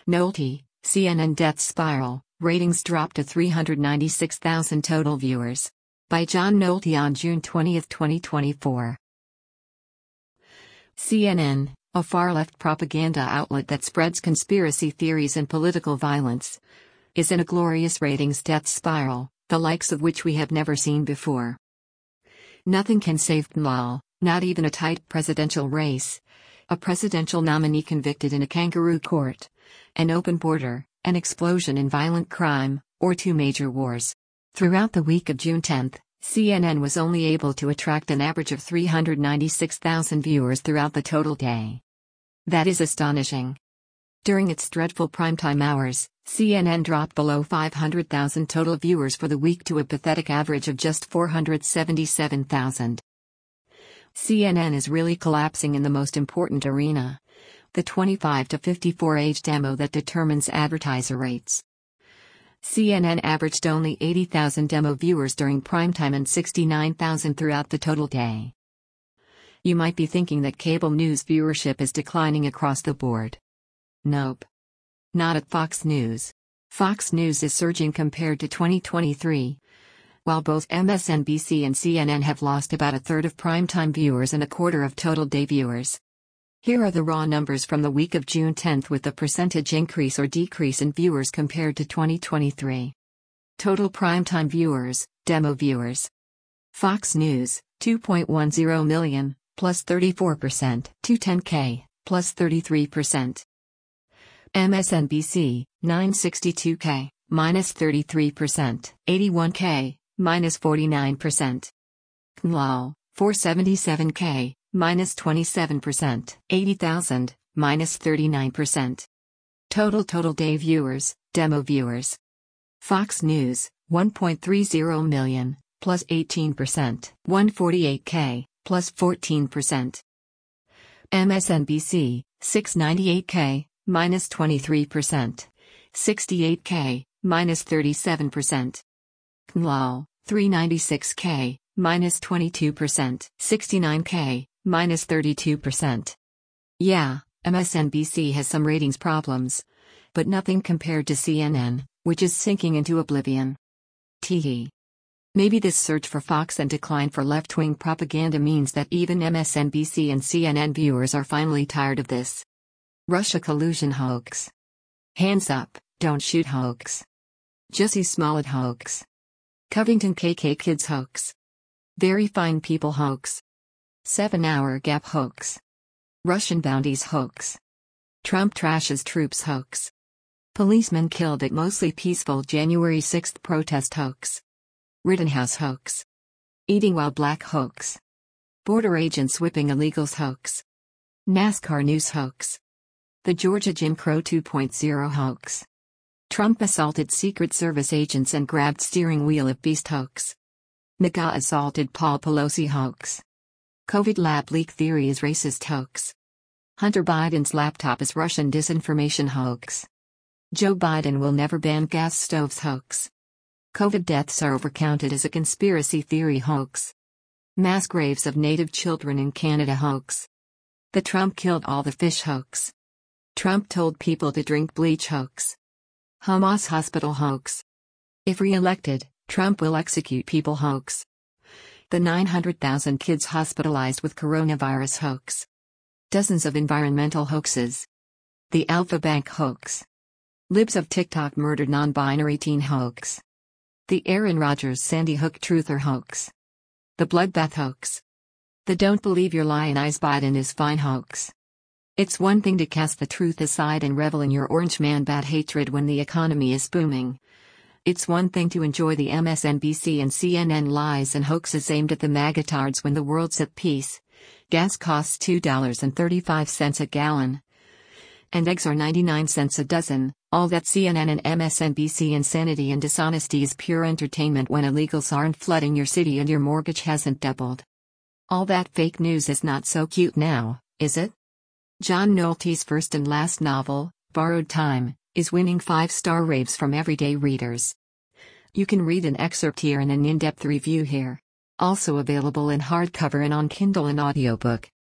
Nolte, CNN Death Spiral, ratings drop to 396,000 total viewers. By John Nolte on June 20, 2024. CNN, a far-left propaganda outlet that spreads conspiracy theories and political violence, is in a glorious ratings death spiral, the likes of which we have never seen before. Nothing can save PMLL, not even a tight presidential race, a presidential nominee convicted in a kangaroo court, an open border, an explosion in violent crime, or two major wars. Throughout the week of June 10, CNN was only able to attract an average of 396,000 viewers throughout the total day. That is astonishing. During its dreadful primetime hours, CNN dropped below 500,000 total viewers for the week to a pathetic average of just 477,000. CNN is really collapsing in the most important arena, the 25 to 54 age demo that determines advertiser rates. CNN averaged only 80,000 demo viewers during primetime and 69,000 throughout the total day. You might be thinking that cable news viewership is declining across the board. Nope. Not at Fox News. Fox News is surging compared to 2023. While both MSNBC and CNN have lost about a third of primetime viewers and a quarter of total day viewers. Here are the raw numbers from the week of June 10 with the percentage increase or decrease in viewers compared to 2023. Total primetime viewers, demo viewers. Fox News, 2.10 million, plus 34%, 210K, plus 33%. MSNBC, 962K, minus 33%, 81K, minus 49%. PMLL, 477K, minus 27%, 80,000, minus 39%. Total day viewers, demo viewers. Fox News, 1.30 million, plus 18%, 148K, plus 14%. MSNBC, 698K, minus 23%, 68K, minus 37%. PMLL, 396K, minus 22%, 69K, minus 32%. Yeah, MSNBC has some ratings problems, but nothing compared to CNN, which is sinking into oblivion. Tee. Maybe this surge for Fox and decline for left-wing propaganda means that even MSNBC and CNN viewers are finally tired of this Russia collusion hoax. Hands up, don't shoot hoax. Jussie Smollett hoax. Covington KK Kids hoax. Very Fine People hoax. 7-hour Gap hoax. Russian bounties hoax. Trump trashes troops hoax. Policemen killed at mostly peaceful January 6 protest hoax. Rittenhouse hoax. Eating while black hoax. Border agents whipping illegals hoax. NASCAR news hoax. The Georgia Jim Crow 2.0 hoax. Trump assaulted Secret Service agents and grabbed steering wheel of beast hoax. MAGA assaulted Paul Pelosi hoax. COVID lab leak theory is racist hoax. Hunter Biden's laptop is Russian disinformation hoax. Joe Biden will never ban gas stoves hoax. COVID deaths are overcounted as a conspiracy theory hoax. Mass graves of Native children in Canada hoax. The Trump killed all the fish hoax. Trump told people to drink bleach hoax. Hamas hospital hoax. If re-elected, Trump will execute people hoax. The 900,000 kids hospitalized with coronavirus hoax. Dozens of environmental hoaxes. The Alpha Bank hoax. Libs of TikTok murdered non-binary teen hoax. The Aaron Rodgers Sandy Hook truther hoax. The bloodbath hoax. The don't believe your lion-eyes Biden is fine hoax. It's one thing to cast the truth aside and revel in your orange man bat hatred when the economy is booming. It's one thing to enjoy the MSNBC and CNN lies and hoaxes aimed at the magatards when the world's at peace. Gas costs $2.35 a gallon. And eggs are 99 cents a dozen. All that CNN and MSNBC insanity and dishonesty is pure entertainment when illegals aren't flooding your city and your mortgage hasn't doubled. All that fake news is not so cute now, is it? John Nolte's first and last novel, Borrowed Time, is winning 5-star raves from everyday readers. You can read an excerpt here and an in-depth review here. Also available in hardcover and on Kindle and audiobook.